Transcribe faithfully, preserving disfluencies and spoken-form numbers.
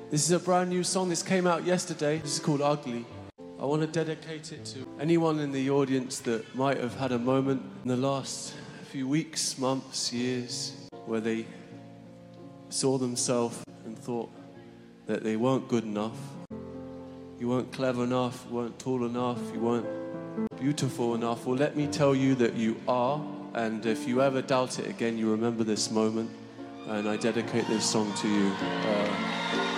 This is a brand new song. This came out yesterday. This is called Ugly. I want to dedicate it to anyone in the audience that might have had a moment in the last few weeks, months, years, where they saw themselves and thought that they weren't good enough. You weren't clever enough, you weren't tall enough, you weren't beautiful enough. Well, let me tell you that you are, and if you ever doubt it again, you remember this moment, and I dedicate this song to you. Uh,